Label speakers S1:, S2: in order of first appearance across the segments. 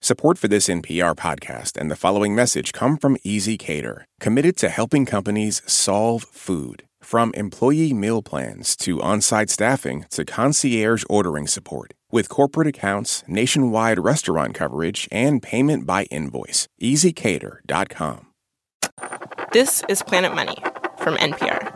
S1: Support for this NPR podcast and the following message come from Easy Cater, committed to helping companies solve food. From employee meal plans to on-site staffing to concierge ordering support. With corporate accounts, nationwide restaurant coverage, and payment by invoice. EasyCater.com.
S2: This is Planet Money from NPR.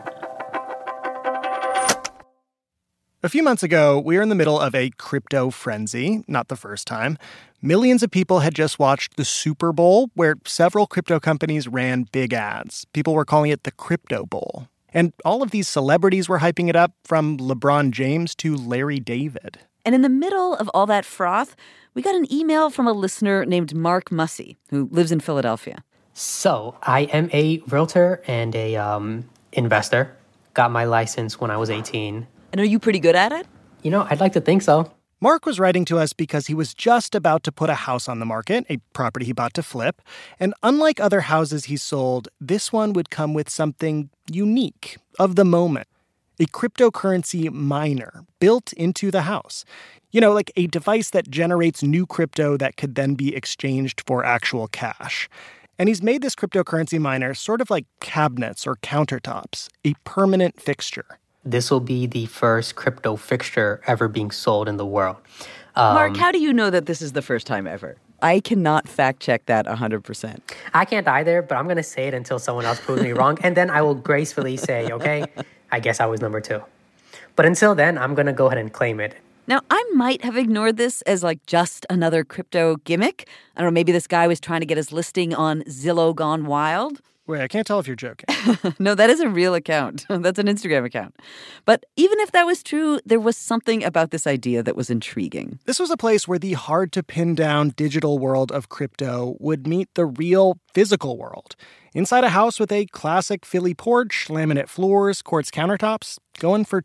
S3: A few months ago, we were in the middle of a crypto frenzy, not the first time. Millions of people had just watched the Super Bowl, where several crypto companies ran big ads. People were calling it the Crypto Bowl. And all of these celebrities were hyping it up, from LeBron James to Larry David.
S4: And in the middle of all that froth, we got an email from a listener named Mark Mussey, who lives in Philadelphia.
S5: So, I am a realtor and a investor. Got my license when I was 18.
S4: And are you pretty good at it?
S5: You know, I'd like to think so.
S3: Mark was writing to us because he was just about to put a house on the market, a property he bought to flip. And unlike other houses he sold, this one would come with something unique, of the moment. A cryptocurrency miner built into the house. You know, like a device that generates new crypto that could then be exchanged for actual cash. And he's made this cryptocurrency miner sort of like cabinets or countertops, a permanent fixture.
S5: This will be the first crypto fixture ever being sold in the world.
S4: Mark, how do you know that this is the first time ever? I cannot fact check that 100%.
S5: I can't either, but I'm going to say it until someone else proves me wrong. And then I will gracefully say, okay, I guess I was number 2. But until then, I'm going to go ahead and claim it.
S4: Now, I might have ignored this as like just another crypto gimmick. I don't know, maybe this guy was trying to get his listing on Zillow Gone Wild.
S3: Wait, I can't tell if you're joking.
S4: No, that is a real account. That's an Instagram account. But even if that was true, there was something about this idea that was intriguing.
S3: This was a place where the hard-to-pin-down digital world of crypto would meet the real physical world. Inside a house with a classic Philly porch, laminate floors, quartz countertops, going for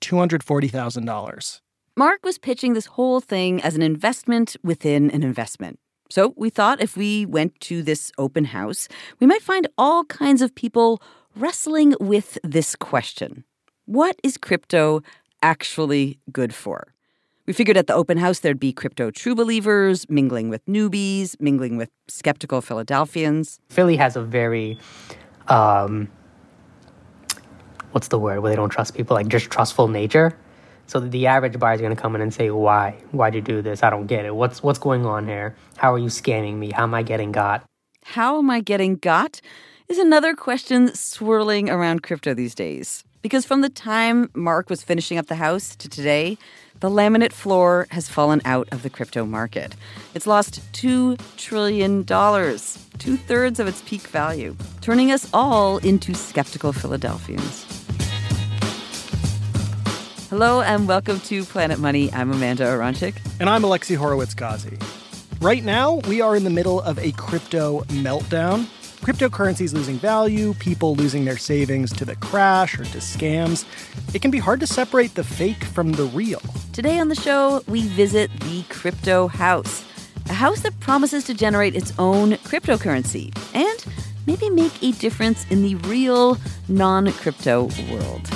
S3: $240,000.
S4: Mark was pitching this whole thing as an investment within an investment. So we thought if we went to this open house, we might find all kinds of people wrestling with this question. What is crypto actually good for? We figured at the open house there'd be crypto true believers, mingling with newbies, mingling with skeptical Philadelphians.
S5: Philly has a very, what's the word where they don't trust people? Like just trustful nature. So the average buyer is going to come in and say, why? Why'd you do this? I don't get it. What's going on here? How are you scamming me? How am I getting got?
S4: How am I getting got is another question swirling around crypto these days. Because from the time Mark was finishing up the house to today, the laminate floor has fallen out of the crypto market. It's lost $2 trillion, 2/3 of its peak value, turning us all into skeptical Philadelphians. Hello and welcome to Planet Money. I'm Amanda Aronczyk.
S3: And I'm Alexi Horowitz-Ghazi. Right now, we are in the middle of a crypto meltdown. Cryptocurrencies losing value, people losing their savings to the crash or to scams. It can be hard to separate the fake from the real.
S4: Today on the show, we visit the Crypto House, a house that promises to generate its own cryptocurrency and maybe make a difference in the real non-crypto world.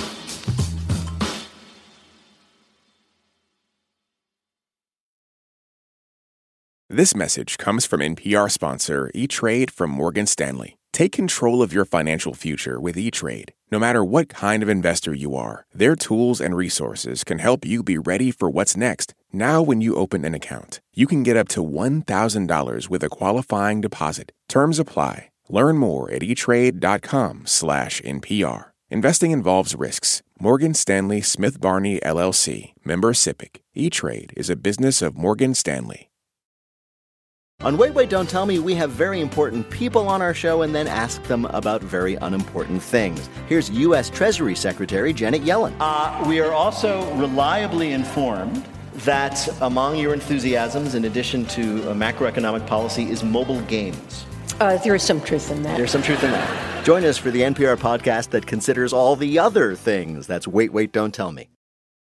S1: This message comes from NPR sponsor E-Trade from Morgan Stanley. Take control of your financial future with E-Trade. No matter what kind of investor you are, their tools and resources can help you be ready for what's next. Now when you open an account, you can get up to $1,000 with a qualifying deposit. Terms apply. Learn more at etrade.com/NPR. Investing involves risks. Morgan Stanley Smith Barney, LLC. Member SIPC. E-Trade is a business of Morgan Stanley.
S6: On Wait, Wait, Don't Tell Me, we have very important people on our show and then ask them about very unimportant things. Here's U.S. Treasury Secretary Janet Yellen.
S7: We are also reliably informed that among your enthusiasms, in addition to macroeconomic policy, is mobile games.
S8: There is some truth in that.
S6: There's some truth in that. Join us for the NPR podcast that considers all the other things. That's Wait, Wait, Don't Tell Me.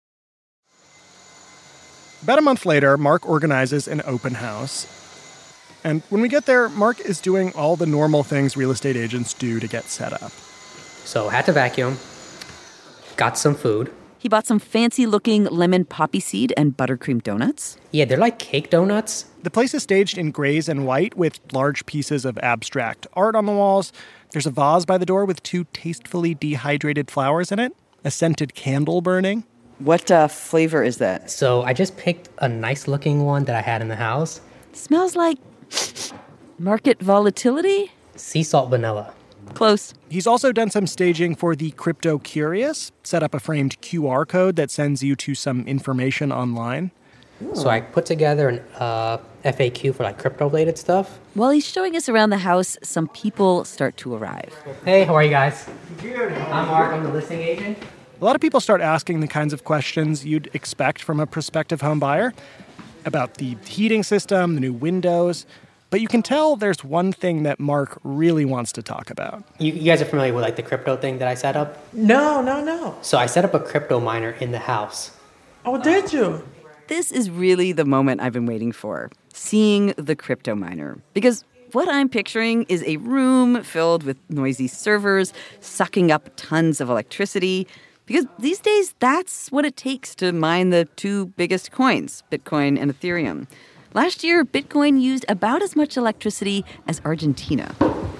S3: About a month later, Mark organizes an open house. And when we get there, Mark is doing all the normal things real estate agents do to get set up.
S5: So had to vacuum, got some food,
S4: He bought some fancy-looking lemon poppy seed and buttercream donuts.
S5: Yeah, they're like cake donuts.
S3: The place is staged in grays and white with large pieces of abstract art on the walls. There's a vase by the door with 2 tastefully dehydrated flowers in it, a scented candle burning.
S4: What flavor is that?
S5: So I just picked a nice-looking one that I had in the house.
S4: Smells like market volatility?
S5: Sea salt vanilla.
S4: Close.
S3: He's also done some staging for the Crypto Curious, set up a framed QR code that sends you to some information online.
S5: So I put together an FAQ for like crypto-related stuff.
S4: While he's showing us around the house, some people start to arrive.
S5: Hey, how are you guys? Good. I'm Mark. I'm the listing agent.
S3: A lot of people start asking the kinds of questions you'd expect from a prospective home buyer about the heating system, the new windows. But you can tell there's one thing that Mark really wants to talk about.
S5: You guys are familiar with like the crypto thing that I set up?
S9: No.
S5: So I set up a crypto miner in the house.
S9: Oh, did you?
S4: This is really the moment I've been waiting for, seeing the crypto miner. Because what I'm picturing is a room filled with noisy servers, sucking up tons of electricity. Because these days, that's what it takes to mine the 2 biggest coins, Bitcoin and Ethereum. Last year, Bitcoin used about as much electricity as Argentina.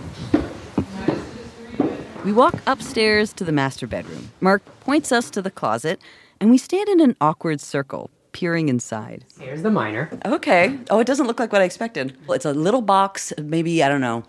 S4: We walk upstairs to the master bedroom. Mark points us to the closet, and we stand in an awkward circle, peering inside.
S5: Here's the miner.
S4: Okay. Oh, it doesn't look like what I expected. Well, it's a little box, maybe,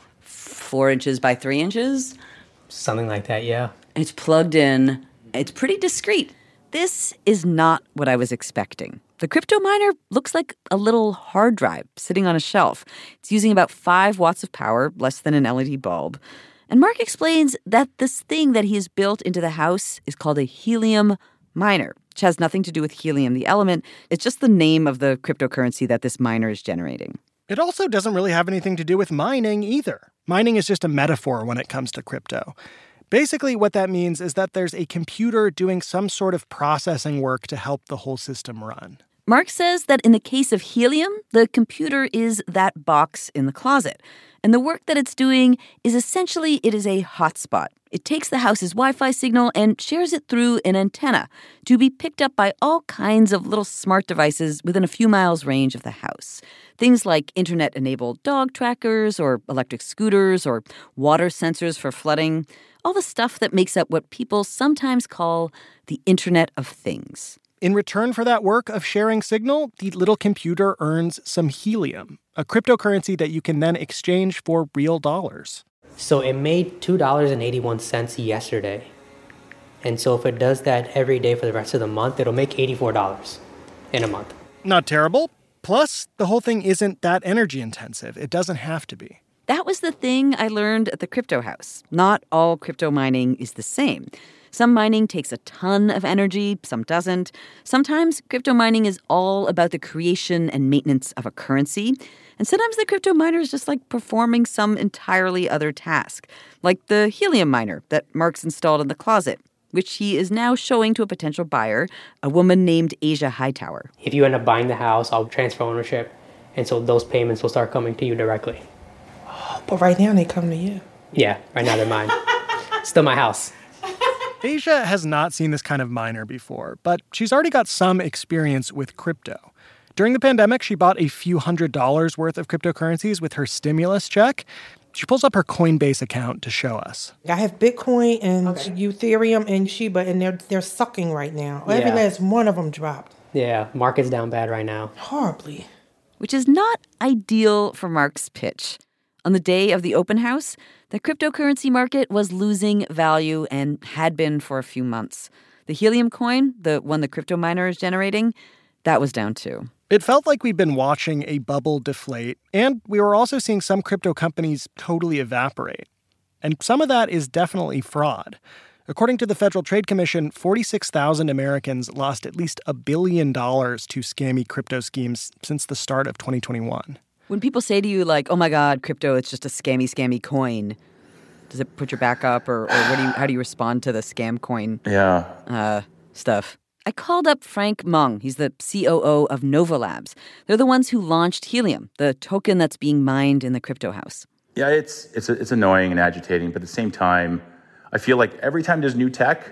S4: 4 inches by 3 inches.
S5: Something like that, yeah.
S4: And it's plugged in. It's pretty discreet. This is not what I was expecting. The crypto miner looks like a little hard drive sitting on a shelf. It's using about 5 watts of power, less than an LED bulb. And Mark explains that this thing that he has built into the house is called a helium miner, which has nothing to do with helium, the element. It's just the name of the cryptocurrency that this miner is generating.
S3: It also doesn't really have anything to do with mining either. Mining is just a metaphor when it comes to crypto. Basically, what that means is that there's a computer doing some sort of processing work to help the whole system run.
S4: Mark says that in the case of helium, the computer is that box in the closet. And the work that it's doing is essentially it is a hotspot. It takes the house's Wi-Fi signal and shares it through an antenna to be picked up by all kinds of little smart devices within a few miles range of the house. Things like internet-enabled dog trackers or electric scooters or water sensors for flooding. All the stuff that makes up what people sometimes call the Internet of Things.
S3: In return for that work of sharing signal, the little computer earns some helium, a cryptocurrency that you can then exchange for real dollars.
S5: So it made $2.81 yesterday. And so if it does that every day for the rest of the month, it'll make $84 in a month.
S3: Not terrible. Plus, the whole thing isn't that energy intensive. It doesn't have to be.
S4: That was the thing I learned at the Crypto House. Not all crypto mining is the same. Some mining takes a ton of energy, some doesn't. Sometimes crypto mining is all about the creation and maintenance of a currency. And sometimes the crypto miner is just like performing some entirely other task, like the helium miner that Mark's installed in the closet, which he is now showing to a potential buyer, a woman named Asia Hightower.
S5: If you end up buying the house, I'll transfer ownership. And so those payments will start coming to you directly.
S9: But right now they come to you.
S5: Yeah, right now they're mine. Still my house.
S3: Asia has not seen this kind of miner before, but she's already got some experience with crypto. During the pandemic, she bought a few $100s worth of cryptocurrencies with her stimulus check. She pulls up her Coinbase account to show us.
S9: I have Bitcoin and Ethereum and Shiba, and they're sucking right now.
S5: Yeah.
S9: Every last one of them dropped.
S5: Yeah, market's down bad right now.
S9: Horribly.
S4: Which is not ideal for Mark's pitch. On the day of the open house, the cryptocurrency market was losing value and had been for a few months. The helium coin, the one the crypto miner is generating, that was down too.
S3: It felt like we'd been watching a bubble deflate, and we were also seeing some crypto companies totally evaporate. And some of that is definitely fraud. According to the Federal Trade Commission, 46,000 Americans lost at least $1 billion to scammy crypto schemes since the start of 2021.
S4: When people say to you, like, oh my God, crypto, it's just a scammy coin, does it put your back up, or how do you respond to the scam coin stuff? I called up Frank Meng. He's the COO of Nova Labs. They're the ones who launched Helium, the token that's being mined in the crypto house.
S10: Yeah, it's annoying and agitating, but at the same time, I feel like every time there's new tech,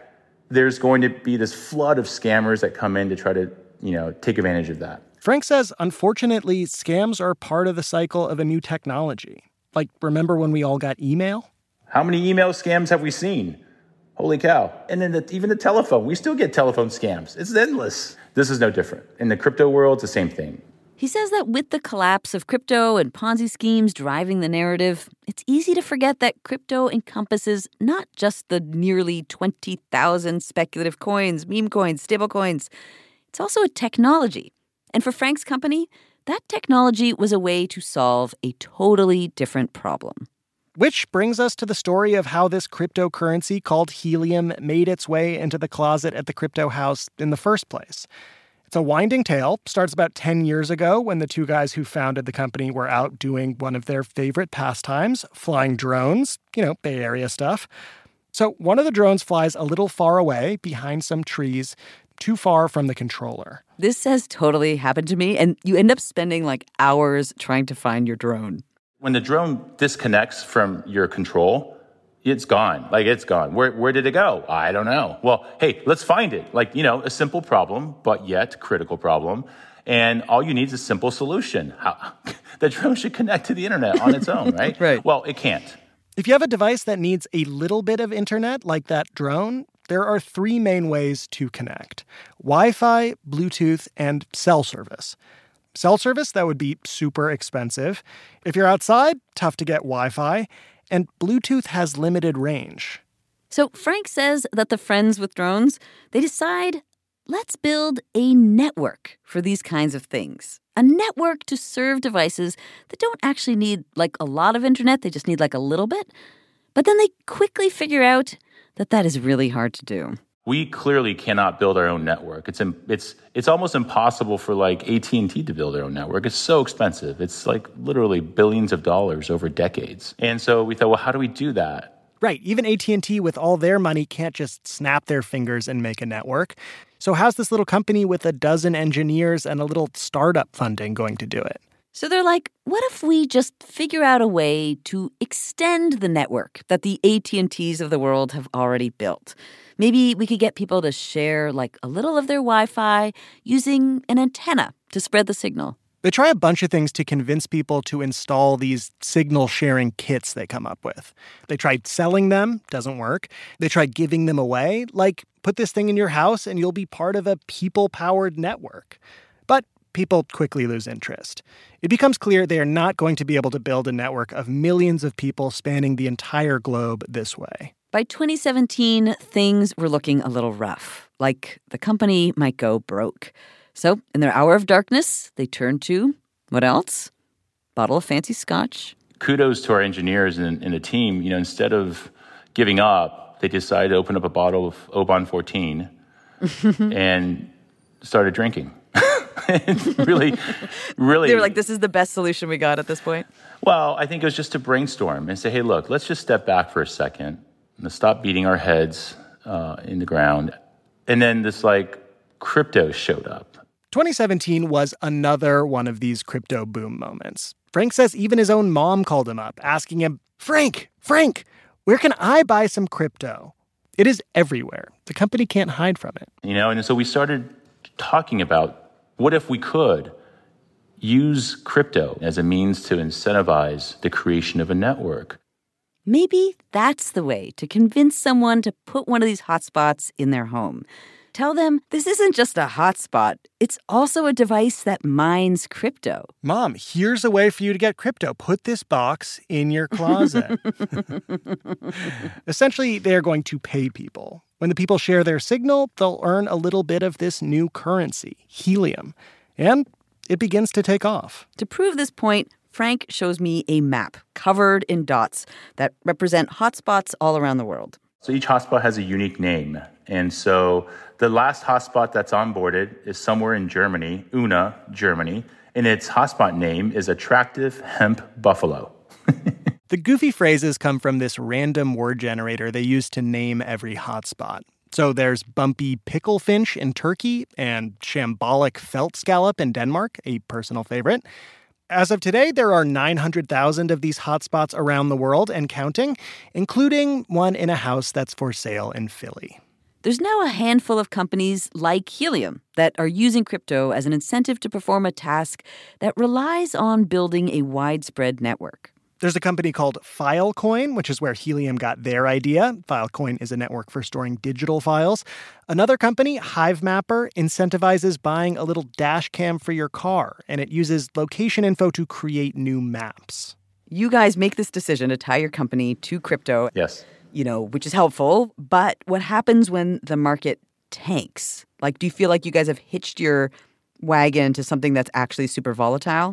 S10: there's going to be this flood of scammers that come in to try to, take advantage of that.
S3: Frank says, unfortunately, scams are part of the cycle of a new technology. Like, remember when we all got email?
S10: How many email scams have we seen? Holy cow. And then even the telephone. We still get telephone scams. It's endless. This is no different. In the crypto world, it's the same thing.
S4: He says that with the collapse of crypto and Ponzi schemes driving the narrative, it's easy to forget that crypto encompasses not just the nearly 20,000 speculative coins, meme coins, stable coins. It's also a technology. And for Frank's company, that technology was a way to solve a totally different problem.
S3: Which brings us to the story of how this cryptocurrency called helium made its way into the closet at the crypto house in the first place. It's a winding tale, starts about 10 years ago when the two guys who founded the company were out doing one of their favorite pastimes, flying drones, Bay Area stuff. So one of the drones flies a little far away behind some trees, too far from the controller.
S4: This has totally happened to me, and you end up spending hours trying to find your drone.
S10: When the drone disconnects from your control, it's gone. It's gone. Where did it go? I don't know. Well, hey, let's find it. A simple problem, but yet critical problem. And all you need is a simple solution. The drone should connect to the internet on its own, right?
S4: Right.
S10: Well, it can't.
S3: If you have a device that needs a little bit of internet, like that drone, there are three main ways to connect: Wi-Fi, Bluetooth, and cell service. Cell service, that would be super expensive. If you're outside, tough to get Wi-Fi. And Bluetooth has limited range.
S4: So Frank says that the friends with drones, they decide, let's build a network for these kinds of things. A network to serve devices that don't actually need a lot of internet. They just need a little bit. But then they quickly figure out that is really hard to do.
S10: We clearly cannot build our own network. It's almost impossible for AT&T to build their own network. It's so expensive. It's literally billions of dollars over decades. And so we thought, well, how do we do that?
S3: Right. Even AT&T with all their money can't just snap their fingers and make a network. So how's this little company with a dozen engineers and a little startup funding going to do it?
S4: So they're like, what if we just figure out a way to extend the network that the AT&Ts of the world have already built? Maybe we could get people to share a little of their Wi-Fi using an antenna to spread the signal.
S3: They try a bunch of things to convince people to install these signal-sharing kits they come up with. They tried selling them, doesn't work. They tried giving them away, put this thing in your house and you'll be part of a people-powered network. But people quickly lose interest. It becomes clear they are not going to be able to build a network of millions of people spanning the entire globe this way.
S4: By 2017, things were looking a little rough, the company might go broke. So in their hour of darkness, they turned to, what else? Bottle of fancy scotch.
S10: Kudos to our engineers and the team. Instead of giving up, they decided to open up a bottle of Oban 14 and started drinking. really.
S4: They were like, this is the best solution we got at this point?
S10: Well, I think it was just to brainstorm and say, hey, look, let's just step back for a second. Let's stop beating our heads in the ground. And then this crypto showed up.
S3: 2017 was another one of these crypto boom moments. Frank says even his own mom called him up, asking him, Frank, where can I buy some crypto? It is everywhere. The company can't hide from it.
S10: And so we started talking about what if we could use crypto as a means to incentivize the creation of a network.
S4: Maybe that's the way to convince someone to put one of these hotspots in their home. Tell them this isn't just a hotspot. It's also a device that mines crypto.
S3: Mom, here's a way for you to get crypto. Put this box in your closet. Essentially, they're going to pay people. When the people share their signal, they'll earn a little bit of this new currency, helium. And it begins to take off.
S4: To prove this point, Frank shows me a map covered in dots that represent hotspots all around the world.
S10: So each hotspot has a unique name. And so the last hotspot that's onboarded is somewhere in Germany, Unna, Germany, and its hotspot name is Attractive Hemp Buffalo.
S3: The goofy phrases come from this random word generator they use to name every hotspot. So there's bumpy picklefinch in Turkey and shambolic felt scallop in Denmark, a personal favorite. As of today, there are 900,000 of these hotspots around the world and counting, including one in a house that's for sale in Philly.
S4: There's now a handful of companies like Helium that are using crypto as an incentive to perform a task that relies on building a widespread network.
S3: There's a company called Filecoin, which is where Helium got their idea. Filecoin is a network for storing digital files. Another company, Hivemapper, incentivizes buying a little dash cam for your car, and it uses location info to create new maps.
S4: You guys make this decision to tie your company to crypto.
S10: Yes.
S4: Which is helpful. But what happens when the market tanks? Like, do you feel like you guys have hitched your wagon to something that's actually super volatile?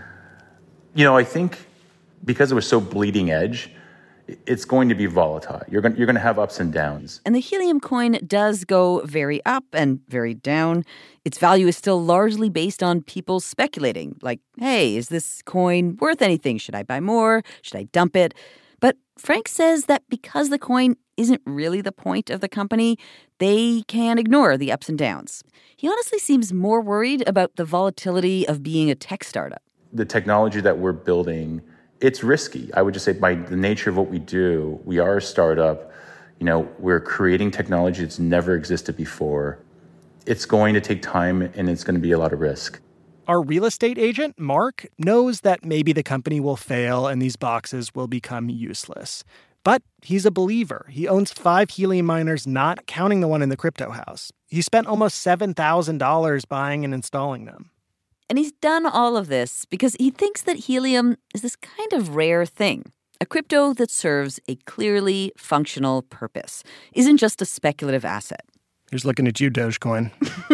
S10: I think because it was so bleeding edge, it's going to be volatile. You're going to have ups and downs.
S4: And the Helium coin does go very up and very down. Its value is still largely based on people speculating. Like, hey, is this coin worth anything? Should I buy more? Should I dump it? But Frank says that because the coin isn't really the point of the company, they can ignore the ups and downs. He honestly seems more worried about the volatility of being a tech startup.
S10: The technology that we're building, it's risky. I would just say by the nature of what we do, we are a startup. We're creating technology that's never existed before. It's going to take time and it's going to be a lot of risk.
S3: Our real estate agent, Mark, knows that maybe the company will fail and these boxes will become useless. But he's a believer. He owns 5 Helium miners, not counting the one in the crypto house. He spent almost $7,000 buying and installing them.
S4: And he's done all of this because he thinks that Helium is this kind of rare thing. A crypto that serves a clearly functional purpose, isn't just a speculative asset.
S3: Here's looking at you, Dogecoin.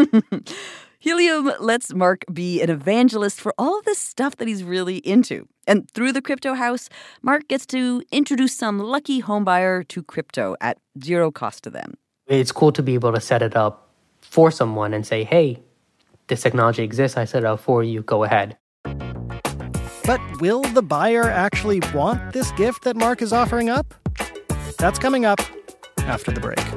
S4: Helium lets Mark be an evangelist for all of this stuff that he's really into. And through the crypto house, Mark gets to introduce some lucky homebuyer to crypto at zero cost to them.
S5: It's cool to be able to set it up for someone and say, hey, this technology exists, I set it up for you, go ahead.
S3: But will the buyer actually want this gift that Mark is offering up? That's coming up after the break.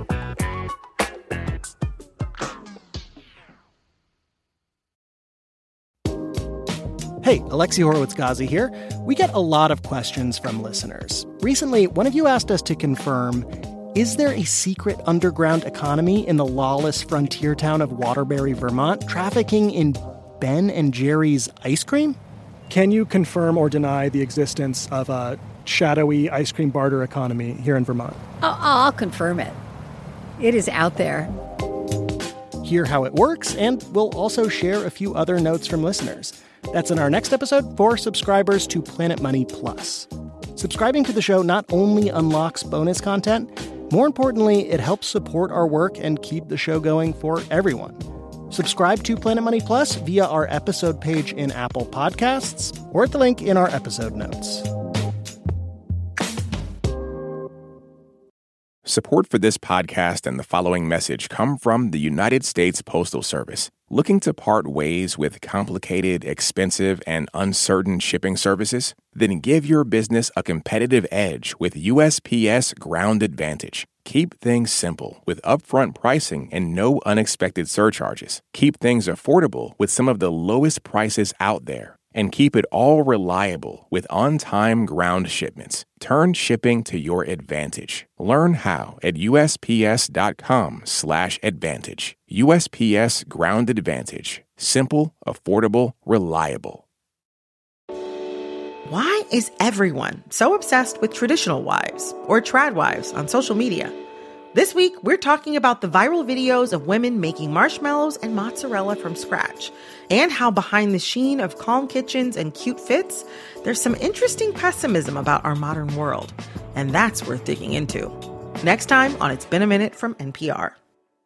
S3: Hey, Alexi Horowitz-Ghazi here. We get a lot of questions from listeners. Recently, one of you asked us to confirm, is there a secret underground economy in the lawless frontier town of Waterbury, Vermont, trafficking in Ben & Jerry's ice cream? Can you confirm or deny the existence of a shadowy ice cream barter economy here in Vermont?
S8: I'll confirm it. It is out there.
S3: Hear how it works, and we'll also share a few other notes from listeners. That's in our next episode for subscribers to Planet Money Plus. Subscribing to the show not only unlocks bonus content, more importantly, it helps support our work and keep the show going for everyone. Subscribe to Planet Money Plus via our episode page in Apple Podcasts or at the link in our episode notes.
S1: Support for this podcast and the following message come from the United States Postal Service. Looking to part ways with complicated, expensive, and uncertain shipping services? Then give your business a competitive edge with USPS Ground Advantage. Keep things simple with upfront pricing and no unexpected surcharges. Keep things affordable with some of the lowest prices out there. And keep it all reliable with on-time ground shipments. Turn shipping to your advantage. Learn how at USPS.com/advantage. USPS Ground Advantage. Simple, affordable, reliable.
S11: Why is everyone so obsessed with traditional wives or trad wives on social media? This week, we're talking about the viral videos of women making marshmallows and mozzarella from scratch, and how behind the sheen of calm kitchens and cute fits, there's some interesting pessimism about our modern world. And that's worth digging into. Next time on It's Been a Minute from NPR.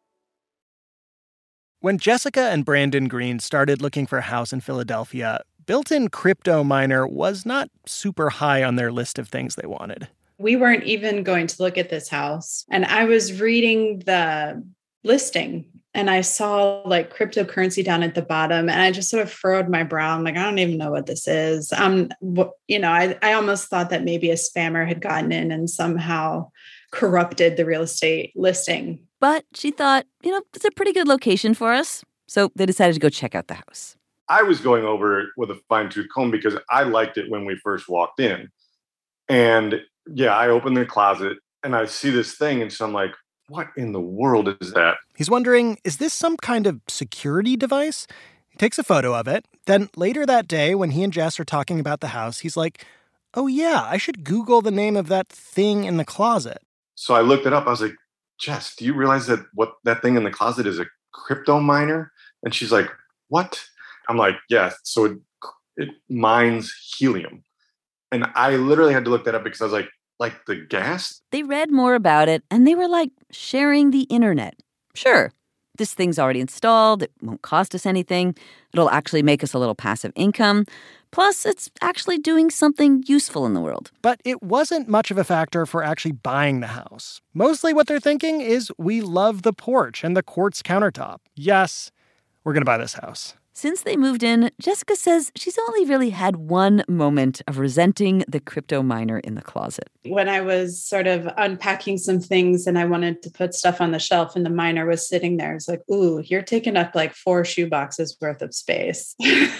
S3: When Jessica and Brandon Green started looking for a house in Philadelphia, built-in crypto miner was not super high on their list of things they wanted.
S12: We weren't even going to look at this house. And I was reading the listing and I saw like cryptocurrency down at the bottom and I just sort of furrowed my brow. I'm like, I don't even know what this is. I almost thought that maybe a spammer had gotten in and somehow corrupted the real estate listing.
S4: But she thought, it's a pretty good location for us. So they decided to go check out the house.
S13: I was going over it with a fine-tooth comb because I liked it when we first walked in. And yeah, I opened the closet and I see this thing. And so I'm like, what in the world is that?
S3: He's wondering, is this some kind of security device? He takes a photo of it. Then later that day, when he and Jess are talking about the house, he's like, oh yeah, I should Google the name of that thing in the closet.
S13: So I looked it up. I was like, Jess, do you realize that what that thing in the closet is a crypto miner? And she's like, what? I'm like, yeah, so it mines helium. And I literally had to look that up because I was like the gas?
S4: They read more about it, and they were like, sharing the internet. Sure, this thing's already installed. It won't cost us anything. It'll actually make us a little passive income. Plus, it's actually doing something useful in the world.
S3: But it wasn't much of a factor for actually buying the house. Mostly what they're thinking is, we love the porch and the quartz countertop. Yes, we're going to buy this house.
S4: Since they moved in, Jessica says she's only really had one moment of resenting the crypto miner in the closet.
S12: When I was sort of unpacking some things and I wanted to put stuff on the shelf and the miner was sitting there, it's like, ooh, you're taking up like 4 shoe boxes worth of space.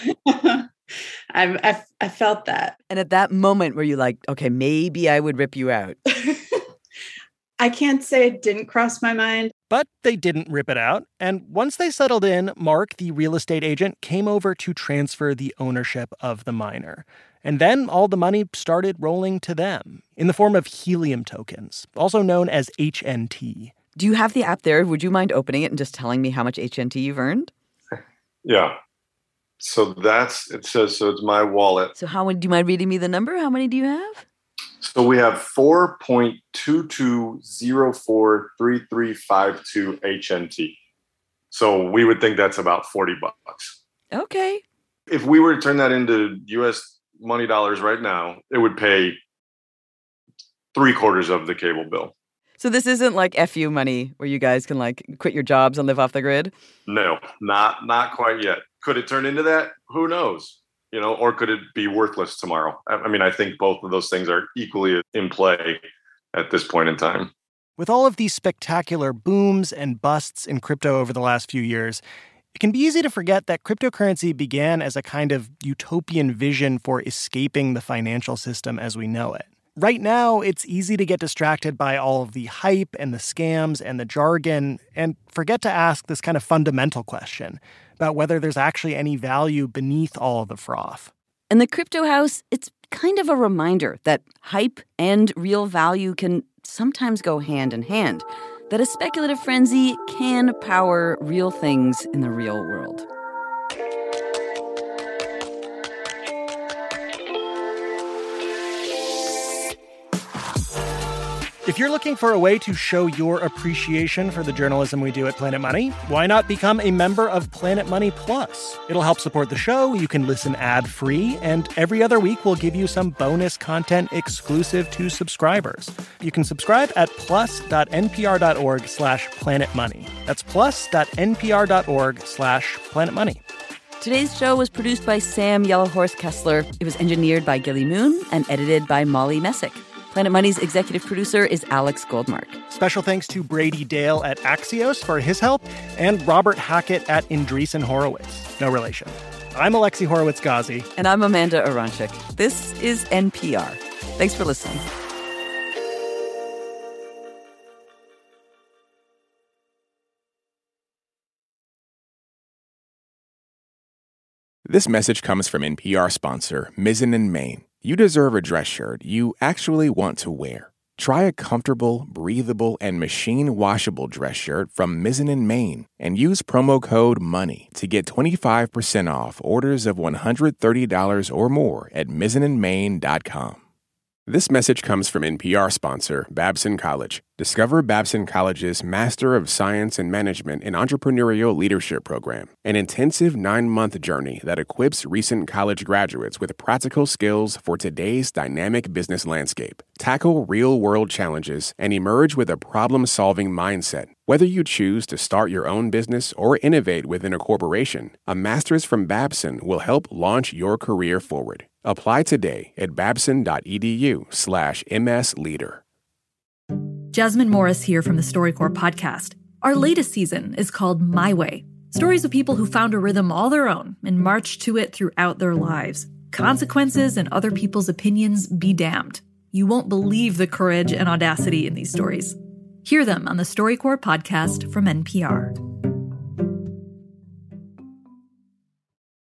S12: I felt that.
S4: And at that moment were you like, okay, maybe I would rip you out?
S12: I can't say it didn't cross my mind.
S3: But they didn't rip it out. And once they settled in, Mark, the real estate agent, came over to transfer the ownership of the miner. And then all the money started rolling to them in the form of helium tokens, also known as HNT.
S4: Do you have the app there? Would you mind opening it and just telling me how much HNT you've earned?
S13: Yeah. So it's my wallet.
S4: So do you mind reading me the number? How many do you have?
S13: So we have 4.22043352 HNT. So we would think that's about $40.
S4: Okay.
S13: If we were to turn that into US money dollars right now, it would pay 3/4 of the cable bill.
S4: So this isn't like FU money where you guys can like quit your jobs and live off the grid?
S13: No, not quite yet. Could it turn into that? Who knows? Or could it be worthless tomorrow? I mean, I think both of those things are equally in play at this point in time.
S3: With all of these spectacular booms and busts in crypto over the last few years, it can be easy to forget that cryptocurrency began as a kind of utopian vision for escaping the financial system as we know it. Right now, it's easy to get distracted by all of the hype and the scams and the jargon and forget to ask this kind of fundamental question about whether there's actually any value beneath all of the froth.
S4: In the Crypto House, it's kind of a reminder that hype and real value can sometimes go hand in hand, that a speculative frenzy can power real things in the real world.
S3: If you're looking for a way to show your appreciation for the journalism we do at Planet Money, why not become a member of Planet Money Plus? It'll help support the show, you can listen ad-free, and every other week we'll give you some bonus content exclusive to subscribers. You can subscribe at plus.npr.org/planetmoney. That's plus.npr.org/planetmoney.
S4: Today's show was produced by Sam Yellowhorse Kessler. It was engineered by Gilly Moon and edited by Molly Messick. Planet Money's executive producer is Alex Goldmark.
S3: Special thanks to Brady Dale at Axios for his help and Robert Hackett at Andreessen Horowitz. No relation. I'm Alexi Horowitz-Ghazi.
S4: And I'm Amanda Aronchik. This is NPR. Thanks for listening.
S1: This message comes from NPR sponsor Mizzen & Main. You deserve a dress shirt you actually want to wear. Try a comfortable, breathable, and machine-washable dress shirt from Mizzen & Main and use promo code MONEY to get 25% off orders of $130 or more at mizzenandmain.com. This message comes from NPR sponsor Babson College. Discover Babson College's Master of Science in Management and Entrepreneurial Leadership program, an intensive 9-month journey that equips recent college graduates with practical skills for today's dynamic business landscape. Tackle real-world challenges and emerge with a problem-solving mindset. Whether you choose to start your own business or innovate within a corporation, a master's from Babson will help launch your career forward. Apply today at babson.edu/MSLeader.
S14: Jasmine Morris here from the StoryCorps podcast. Our latest season is called My Way. Stories of people who found a rhythm all their own and marched to it throughout their lives. Consequences and other people's opinions be damned. You won't believe the courage and audacity in these stories. Hear them on the StoryCorps podcast from NPR.